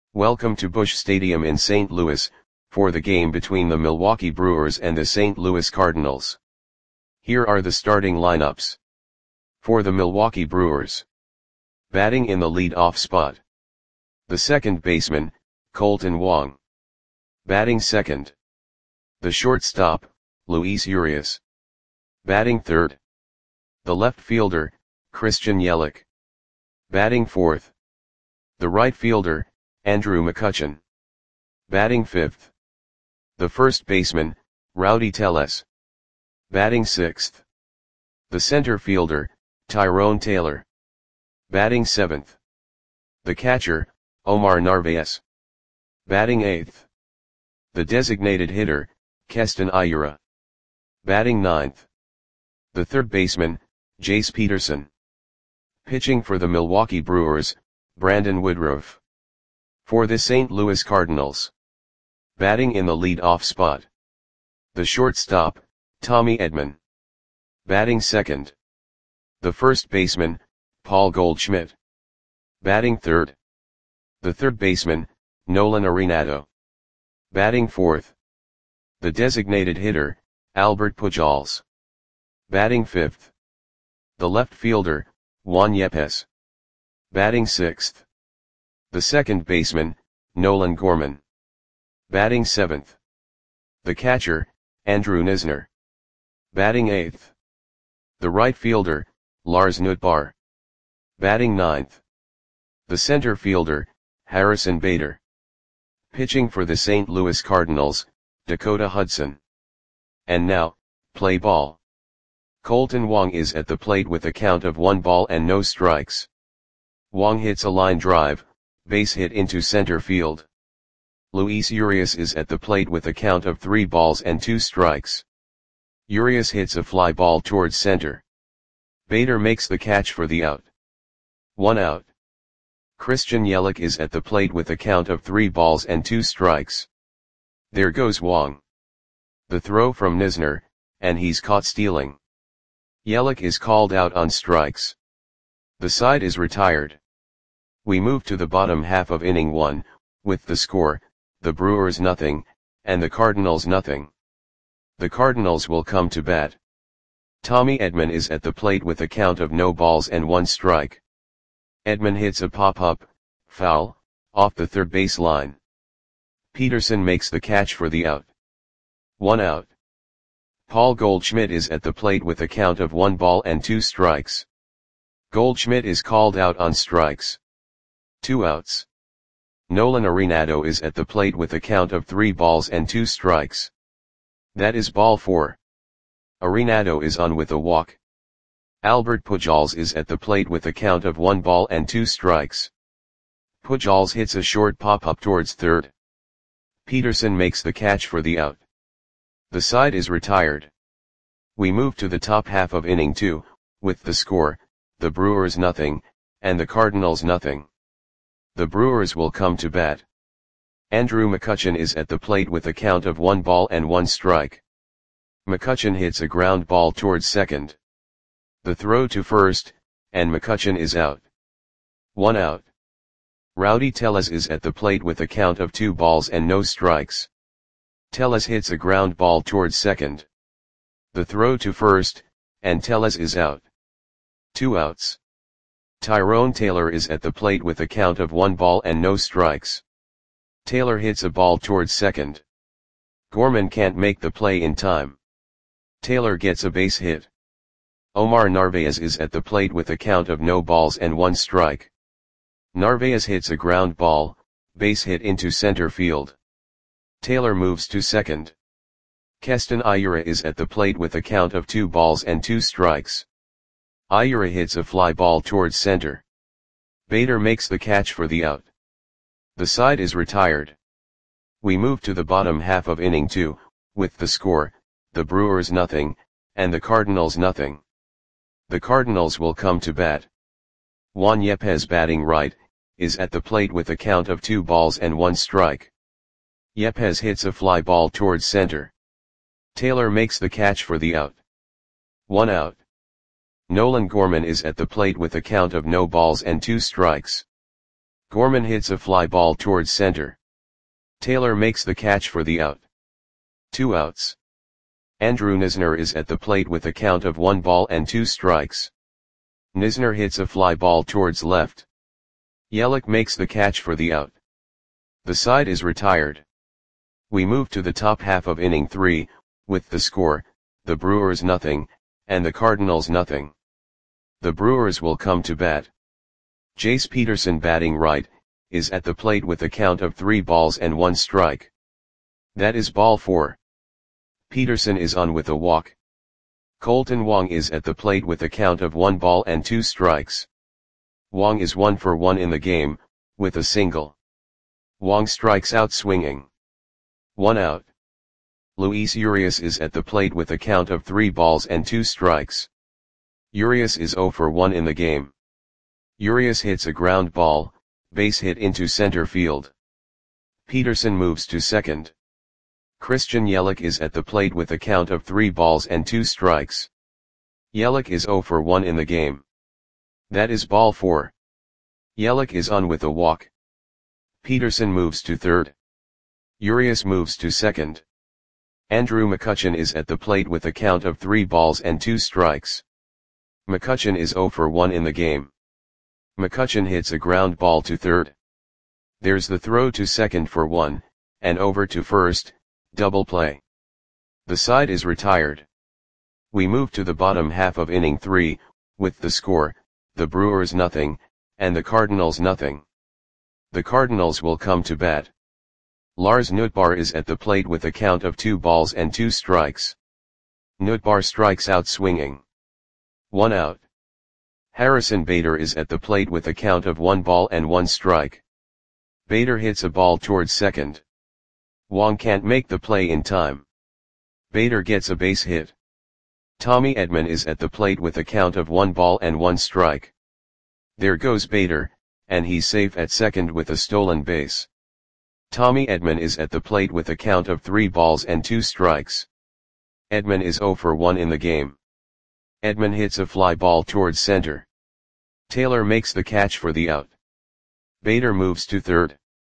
Welcome to Busch Stadium in St. Louis, for the game between the Milwaukee Brewers and the St. Louis Cardinals. Here are the starting lineups. For the Milwaukee Brewers. Batting in the lead-off spot. The second baseman, Kolten Wong. Batting second. The shortstop, Luis Urias. Batting third. The left fielder, Christian Yelich. Batting fourth. The right fielder, Andrew McCutchen. Batting fifth. The first baseman, Rowdy Tellez. Batting sixth. The center fielder, Tyrone Taylor. Batting seventh. The catcher, Omar Narvaez. Batting eighth. The designated hitter, Keston Hiura. Batting ninth. The third baseman, Jace Peterson. Pitching for the Milwaukee Brewers, Brandon Woodruff. For the St. Louis Cardinals. Batting in the lead-off spot. The shortstop, Tommy Edman. Batting second. The first baseman, Paul Goldschmidt. Batting third. The third baseman, Nolan Arenado. Batting fourth. The designated hitter, Albert Pujols. Batting fifth. The left fielder, Juan Yepes. Batting sixth. The second baseman, Nolan Gorman. Batting seventh. The catcher, Andrew Knizner. Batting eighth. The right fielder, Lars Nootbaar. Batting ninth. The center fielder, Harrison Bader. Pitching for the St. Louis Cardinals, Dakota Hudson. And now, play ball. Kolten Wong is at the plate with a count of 1 ball and no strikes. Wong hits a line drive, base hit into center field. Luis Urias is at the plate with a count of 3 balls and 2 strikes. Urias hits a fly ball towards center. Bader makes the catch for the out. 1 out. Christian Yelich is at the plate with a count of 3 balls and 2 strikes. There goes Wong. The throw from Knizner, and he's caught stealing. Yelich is called out on strikes. The side is retired. We move to the bottom half of inning 1, with the score, the Brewers 0, and the Cardinals 0. The Cardinals will come to bat. Tommy Edman is at the plate with a count of no balls and 1 strike. Edman hits a pop-up, foul, off the third base line. Peterson makes the catch for the out. 1 out. Paul Goldschmidt is at the plate with a count of 1 ball and 2 strikes. Goldschmidt is called out on strikes. 2 outs. Nolan Arenado is at the plate with a count of 3 balls and 2 strikes. That is ball 4. Arenado is on with a walk. Albert Pujols is at the plate with a count of 1 ball and 2 strikes. Pujols hits a short pop-up towards third. Peterson makes the catch for the out. The side is retired. We move to the top half of inning 2, with the score, the Brewers 0, and the Cardinals 0. The Brewers will come to bat. Andrew McCutchen is at the plate with a count of 1 ball and 1 strike. McCutchen hits a ground ball towards second. The throw to first, and McCutchen is out. 1 out. Rowdy Tellez is at the plate with a count of 2 balls and no strikes. Tellez hits a ground ball towards second. The throw to first, and Tellez is out. 2 outs. Tyrone Taylor is at the plate with a count of 1 ball and no strikes. Taylor hits a ball towards second. Gorman can't make the play in time. Taylor gets a base hit. Omar Narvaez is at the plate with a count of no balls and 1 strike. Narvaez hits a ground ball, base hit into center field. Taylor moves to second. Keston Hiura is at the plate with a count of 2 balls and 2 strikes. Hiura hits a fly ball towards center. Bader makes the catch for the out. The side is retired. We move to the bottom half of inning 2, with the score, the Brewers 0, and the Cardinals 0. The Cardinals will come to bat. Juan Yepes batting right, is at the plate with a count of 2 balls and 1 strike. Yepes hits a fly ball towards center. Taylor makes the catch for the out. 1 out. Nolan Gorman is at the plate with a count of no balls and 2 strikes. Gorman hits a fly ball towards center. Taylor makes the catch for the out. 2 outs. Andrew Knizner is at the plate with a count of 1 ball and 2 strikes. Knizner hits a fly ball towards left. Yelich makes the catch for the out. The side is retired. We move to the top half of inning 3, with the score, the Brewers nothing, and the Cardinals nothing. The Brewers will come to bat. Jace Peterson, batting right, is at the plate with a count of 3 balls and 1 strike. That is ball 4. Peterson is on with a walk. Colton Wong is at the plate with a count of 1 ball and 2 strikes. Wong is 1 for 1 in the game, with a single. Wong strikes out swinging. 1 out. Luis Urias is at the plate with a count of 3 balls and 2 strikes. Urias is 0 for 1 in the game. Urias hits a ground ball, base hit into center field. Peterson moves to second. Christian Yelich is at the plate with a count of 3 balls and 2 strikes. Yelich is 0 for 1 in the game. That is ball 4. Yelich is on with a walk. Peterson moves to third. Urias moves to second. Andrew McCutchen is at the plate with a count of 3 balls and 2 strikes. McCutchen is 0 for 1 in the game. McCutchen hits a ground ball to third. There's the throw to second for 1, and over to first, double play. The side is retired. We move to the bottom half of inning 3, with the score, the Brewers nothing, and the Cardinals nothing. The Cardinals will come to bat. Lars Nootbaar is at the plate with a count of 2 balls and 2 strikes. Nootbaar strikes out swinging. 1 out. Harrison Bader is at the plate with a count of 1 ball and 1 strike. Bader hits a ball towards second. Wong can't make the play in time. Bader gets a base hit. Tommy Edman is at the plate with a count of 1 ball and 1 strike. There goes Bader, and he's safe at second with a stolen base. Tommy Edman is at the plate with a count of 3 balls and 2 strikes. Edman is 0 for 1 in the game. Edman hits a fly ball towards center. Taylor makes the catch for the out. Bader moves to third.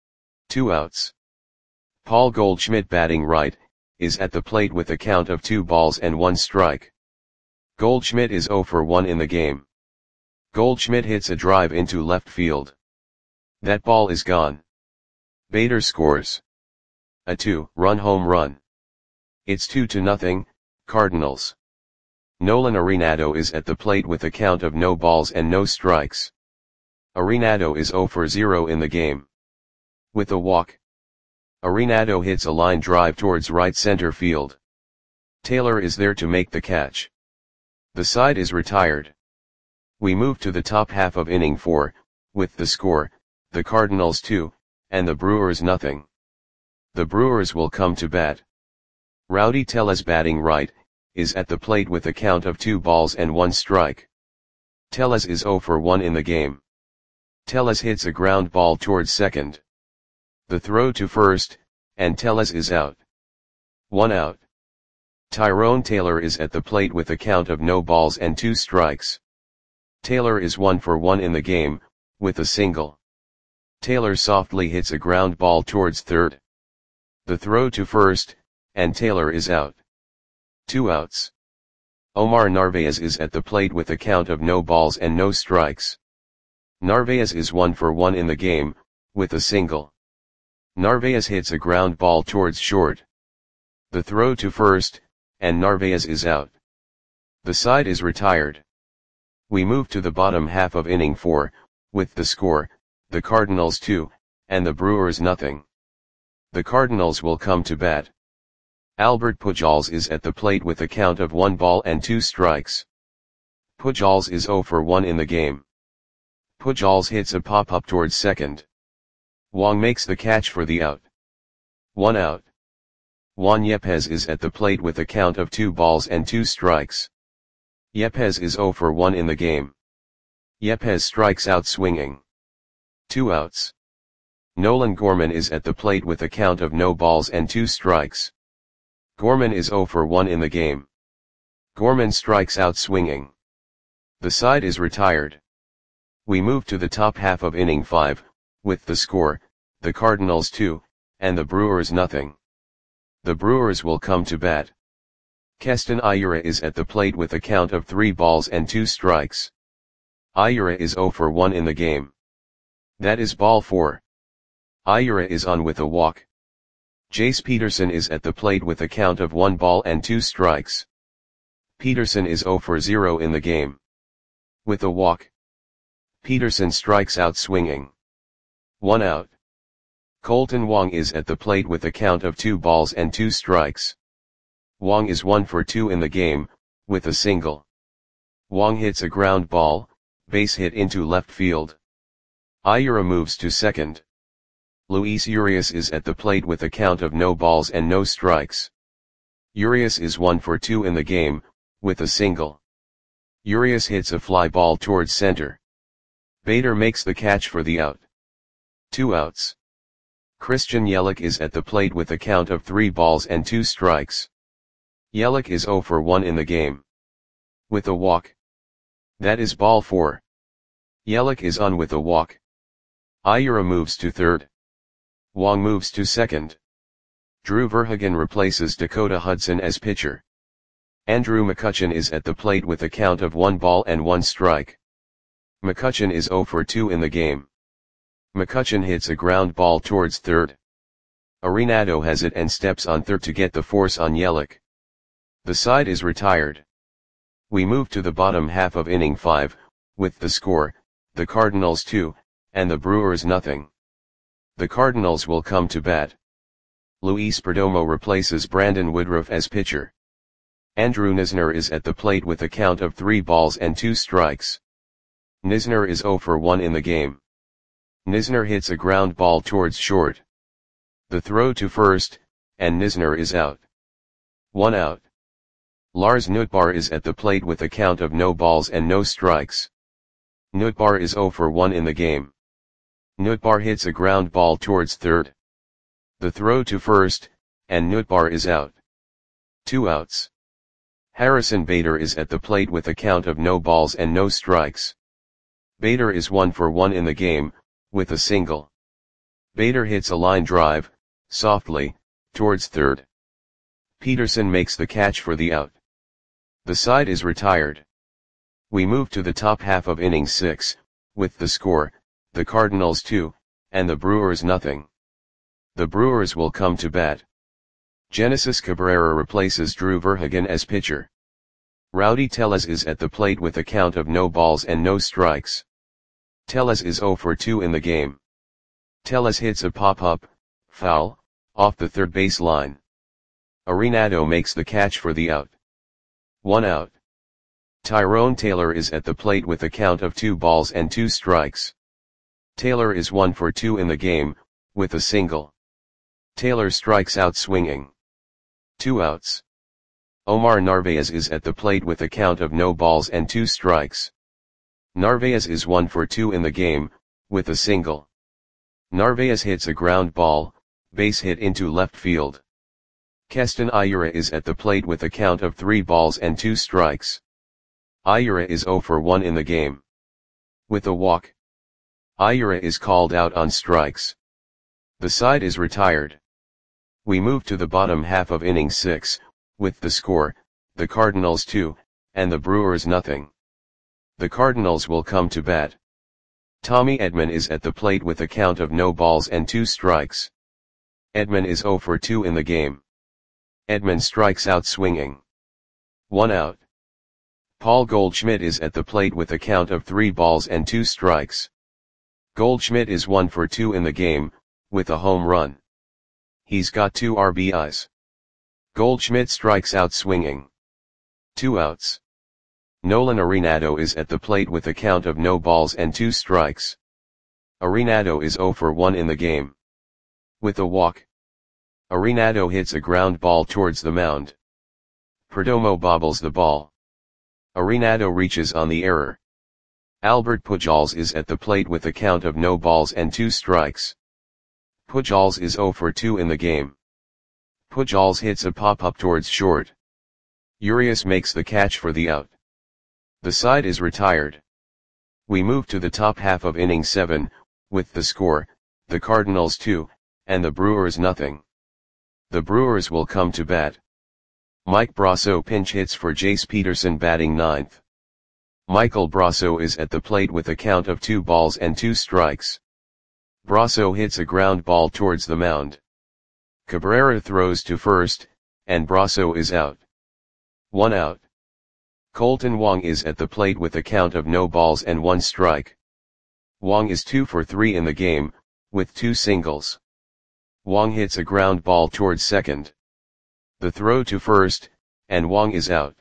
2 outs. Paul Goldschmidt, batting right, is at the plate with a count of 2 balls and 1 strike. Goldschmidt is 0 for 1 in the game. Goldschmidt hits a drive into left field. That ball is gone. Bader scores a 2-run home run. It's 2-0, Cardinals. Nolan Arenado is at the plate with a count of no balls and no strikes. Arenado is 0 for 0 in the game. With a walk. Arenado hits a line drive towards right center field. Taylor is there to make the catch. The side is retired. We move to the top half of inning 4, with the score, the Cardinals 2, and the Brewers nothing. The Brewers will come to bat. Rowdy Tellez, batting right, is at the plate with a count of 2 balls and 1 strike. Tellez is 0 for 1 in the game. Tellez hits a ground ball towards second. The throw to first, and Tellez is out. 1 out. Tyrone Taylor is at the plate with a count of no balls and 2 strikes. Taylor is 1 for 1 in the game, with a single. Taylor softly hits a ground ball towards third. The throw to first, and Taylor is out. 2 outs. Omar Narvaez is at the plate with a count of no balls and no strikes. Narvaez is 1 for 1 in the game, with a single. Narvaez hits a ground ball towards short. The throw to first, and Narvaez is out. The side is retired. We move to the bottom half of inning 4, with the score, the Cardinals 2, and the Brewers nothing. The Cardinals will come to bat. Albert Pujols is at the plate with a count of 1 ball and 2 strikes. Pujols is 0 for 1 in the game. Pujols hits a pop-up towards second. Wong makes the catch for the out. 1 out. Juan Yepez is at the plate with a count of 2 balls and 2 strikes. Yepez is 0 for 1 in the game. Yepez strikes out swinging. 2 outs. Nolan Gorman is at the plate with a count of no balls and 2 strikes. Gorman is 0 for 1 in the game. Gorman strikes out swinging. The side is retired. We move to the top half of inning 5, with the score, the Cardinals 2, and the Brewers nothing. The Brewers will come to bat. Keston Hiura is at the plate with a count of 3 balls and 2 strikes. Hiura is 0 for 1 in the game. That is ball 4. Hiura is on with a walk. Jace Peterson is at the plate with a count of 1 ball and 2 strikes. Peterson is 0 for 0 in the game. With a walk. Peterson strikes out swinging. 1 out. Colton Wong is at the plate with a count of 2 balls and 2 strikes. Wong is 1 for 2 in the game, with a single. Wong hits a ground ball, base hit into left field. Hiura moves to second. Luis Urias is at the plate with a count of no balls and no strikes. Urias is 1 for 2 in the game, with a single. Urias hits a fly ball towards center. Bader makes the catch for the out. 2 outs. Christian Yelich is at the plate with a count of 3 balls and 2 strikes. Yelich is 0 for 1 in the game. With a walk. That is ball 4. Yelich is on with a walk. Hiura moves to third. Wong moves to second. Drew Verhagen replaces Dakota Hudson as pitcher. Andrew McCutchen is at the plate with a count of 1 ball and 1 strike. McCutchen is 0 for 2 in the game. McCutchen hits a ground ball towards third. Arenado has it and steps on third to get the force on Yelich. The side is retired. We move to the bottom half of inning 5, with the score, the Cardinals 2, and the Brewers nothing. The Cardinals will come to bat. Luis Perdomo replaces Brandon Woodruff as pitcher. Andrew Knizner is at the plate with a count of 3 balls and 2 strikes. Knizner is 0 for 1 in the game. Knizner hits a ground ball towards short. The throw to first, and Knizner is out. 1 out. Lars Nootbaar is at the plate with a count of no balls and no strikes. Nootbaar is 0 for 1 in the game. Nootbaar hits a ground ball towards third. The throw to first, and Nootbaar is out. 2 outs. Harrison Bader is at the plate with a count of no balls and no strikes. Bader is 1 for 1 in the game, with a single. Bader hits a line drive, softly, towards third. Peterson makes the catch for the out. The side is retired. We move to the top half of inning 6, with the score, the Cardinals 2, and the Brewers nothing. The Brewers will come to bat. Genesis Cabrera replaces Drew Verhagen as pitcher. Rowdy Tellez is at the plate with a count of no balls and no strikes. Tellez is 0 for 2 in the game. Tellez hits a pop-up, foul, off the third base line. Arenado makes the catch for the out. 1 out. Tyrone Taylor is at the plate with a count of 2 balls and 2 strikes. Taylor is 1 for 2 in the game, with a single. Taylor strikes out swinging. 2 outs. Omar Narvaez is at the plate with a count of no balls and 2 strikes. Narvaez is 1 for 2 in the game, with a single. Narvaez hits a ground ball, base hit into left field. Keston Hiura is at the plate with a count of 3 balls and 2 strikes. Hiura is 0 for 1 in the game. With a walk. Hiura is called out on strikes. The side is retired. We move to the bottom half of inning 6, with the score, the Cardinals 2, and the Brewers nothing. The Cardinals will come to bat. Tommy Edman is at the plate with a count of no balls and 2 strikes. Edman is 0 for 2 in the game. Edman strikes out swinging. 1 out. Paul Goldschmidt is at the plate with a count of 3 balls and 2 strikes. Goldschmidt is 1 for 2 in the game, with a home run. He's got 2 RBIs. Goldschmidt strikes out swinging. 2 outs. Nolan Arenado is at the plate with a count of no balls and 2 strikes. Arenado is 0 for 1 in the game. With a walk. Arenado hits a ground ball towards the mound. Perdomo bobbles the ball. Arenado reaches on the error. Albert Pujols is at the plate with a count of no balls and 2 strikes. Pujols is 0 for 2 in the game. Pujols hits a pop-up towards short. Urias makes the catch for the out. The side is retired. We move to the top half of inning 7, with the score, the Cardinals 2, and the Brewers nothing. The Brewers will come to bat. Mike Brosseau pinch hits for Jace Peterson batting ninth. Michael Brosseau is at the plate with a count of 2 balls and 2 strikes. Brosseau hits a ground ball towards the mound. Cabrera throws to first, and Brosseau is out. 1 out. Colton Wong is at the plate with a count of no balls and 1 strike. Wong is 2 for 3 in the game, with 2 singles. Wong hits a ground ball towards second. The throw to first, and Wong is out.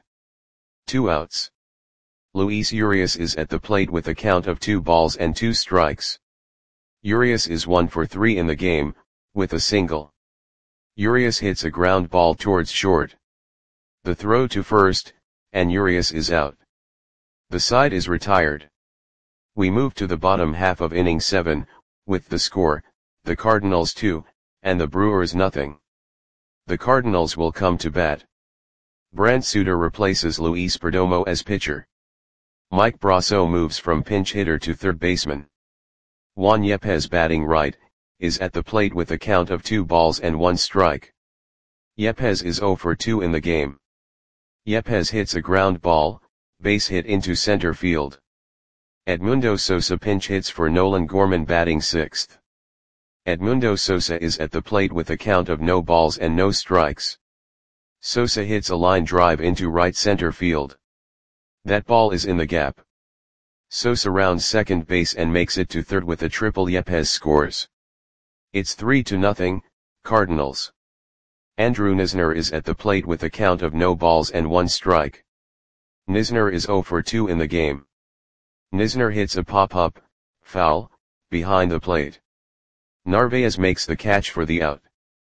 2 outs. Luis Urias is at the plate with a count of 2 balls and 2 strikes. Urias is 1 for 3 in the game, with a single. Urias hits a ground ball towards short. The throw to first, and Urias is out. The side is retired. We move to the bottom half of inning 7, with the score, the Cardinals 2, and the Brewers nothing. The Cardinals will come to bat. Brent Suter replaces Luis Perdomo as pitcher. Mike Brosseau moves from pinch hitter to third baseman. Juan Yepez batting right, is at the plate with a count of 2 balls and 1 strike. Yepez is 0 for 2 in the game. Yepez hits a ground ball, base hit into center field. Edmundo Sosa pinch hits for Nolan Gorman batting sixth. Edmundo Sosa is at the plate with a count of no balls and no strikes. Sosa hits a line drive into right center field. That ball is in the gap. Sosa rounds second base and makes it to third with a triple. Yepez scores. It's 3-0, Cardinals. Andrew Knizner is at the plate with a count of no balls and 1 strike. Knizner is 0 for 2 in the game. Knizner hits a pop-up, foul, behind the plate. Narvaez makes the catch for the out.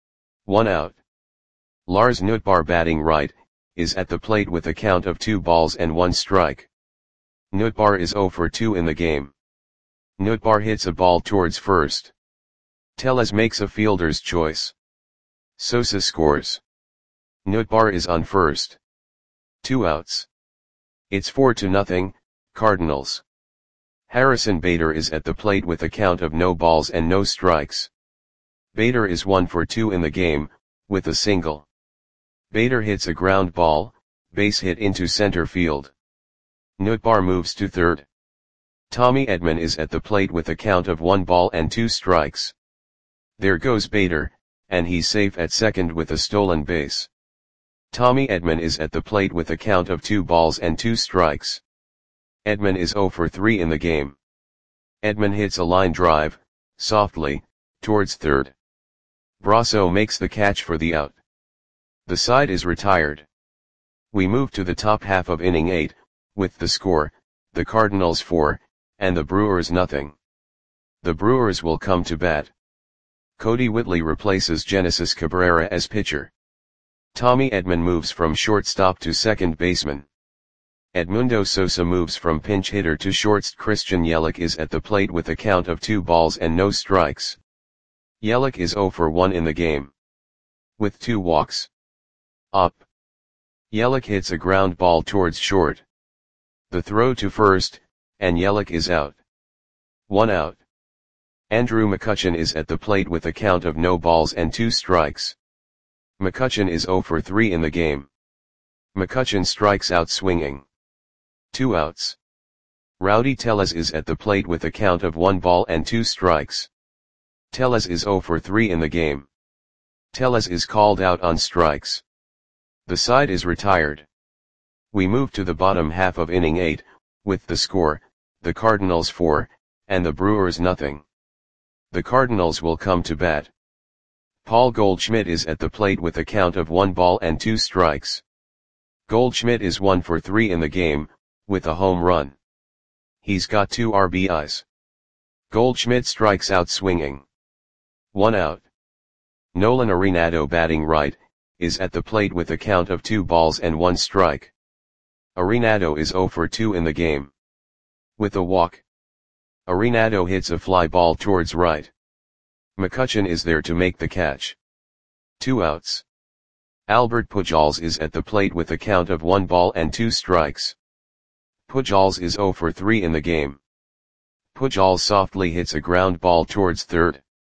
1 out. Lars Nootbaar batting right, is at the plate with a count of 2 balls and 1 strike. Nootbaar is 0 for 2 in the game. Nootbaar hits a ball towards first. Tellez makes a fielder's choice. Sosa scores. Nootbaar is on first. 2 outs. It's 4-0, Cardinals. Harrison Bader is at the plate with a count of no balls and no strikes. Bader is 1 for 2 in the game, with a single. Bader hits a ground ball, base hit into center field. Nootbaar moves to third. Tommy Edman is at the plate with a count of 1 ball and 2 strikes. There goes Bader, and he's safe at second with a stolen base. Tommy Edman is at the plate with a count of 2 balls and 2 strikes. Edman is 0 for 3 in the game. Edman hits a line drive, softly, towards third. Brosseau makes the catch for the out. The side is retired. We move to the top half of inning 8, with the score, the Cardinals 4, and the Brewers nothing. The Brewers will come to bat. Cody Whitley replaces Genesis Cabrera as pitcher. Tommy Edman moves from shortstop to second baseman. Edmundo Sosa moves from pinch hitter to shortstop. Christian Yelich is at the plate with a count of 2 balls and no strikes. Yelich is 0 for 1 in the game. With 2 walks. Up. Yelich hits a ground ball towards short. The throw to first, and Yelich is out. 1 out. Andrew McCutchen is at the plate with a count of no balls and 2 strikes. McCutchen is 0 for 3 in the game. McCutchen strikes out swinging. 2 outs. Rowdy Tellez is at the plate with a count of 1 ball and 2 strikes. Tellez is 0 for 3 in the game. Tellez is called out on strikes. The side is retired. We move to the bottom half of inning 8, with the score, the Cardinals 4, and the Brewers nothing. The Cardinals will come to bat. Paul Goldschmidt is at the plate with a count of 1 ball and 2 strikes. Goldschmidt is 1 for 3 in the game, with a home run. He's got 2 RBIs. Goldschmidt strikes out swinging. 1 out. Nolan Arenado batting right, is at the plate with a count of 2 balls and 1 strike. Arenado is 0 for 2 in the game. With a walk. Arenado hits a fly ball towards right. McCutchen is there to make the catch. 2 outs. Albert Pujols is at the plate with a count of 1 ball and 2 strikes. Pujols is 0 for 3 in the game. Pujols softly hits a ground ball towards third.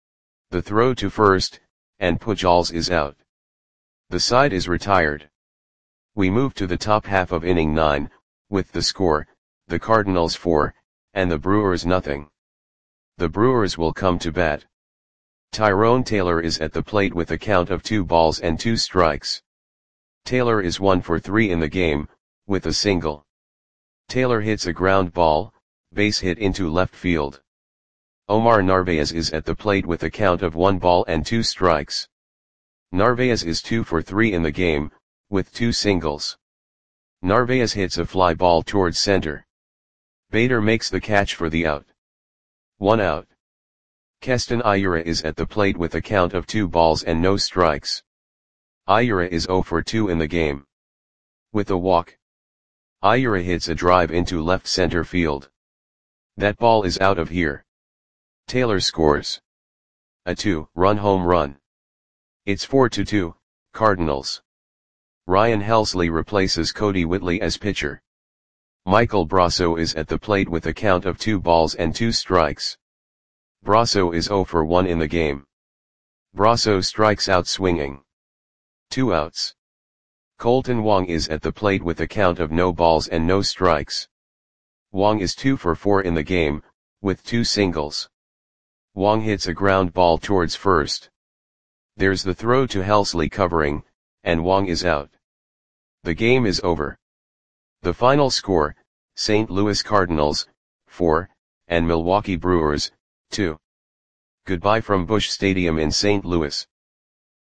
The throw to first, and Pujols is out. The side is retired. We move to the top half of inning 9, with the score, the Cardinals 4, and the Brewers nothing. The Brewers will come to bat. Tyrone Taylor is at the plate with a count of 2 balls and 2 strikes. Taylor is 1 for 3 in the game, with a single. Taylor hits a ground ball, base hit into left field. Omar Narvaez is at the plate with a count of 1 ball and 2 strikes. Narvaez is 2 for 3 in the game, with 2 singles. Narvaez hits a fly ball towards center. Bader makes the catch for the out. 1 out. Keston Hiura is at the plate with a count of 2 balls and no strikes. Hiura is 0 for 2 in the game. With a walk. Hiura hits a drive into left center field. That ball is out of here. Taylor scores a 2-run home run. It's 4-2, Cardinals. Ryan Helsley replaces Cody Whitley as pitcher. Michael Brosseau is at the plate with a count of 2 balls and 2 strikes. Brosseau is 0 for 1 in the game. Brosseau strikes out swinging. 2 outs. Colton Wong is at the plate with a count of no balls and no strikes. Wong is 2 for 4 in the game, with 2 singles. Wong hits a ground ball towards first. There's the throw to Helsley covering, and Wong is out. The game is over. The final score, St. Louis Cardinals, 4, and Milwaukee Brewers, 2. Goodbye from Busch Stadium in St. Louis.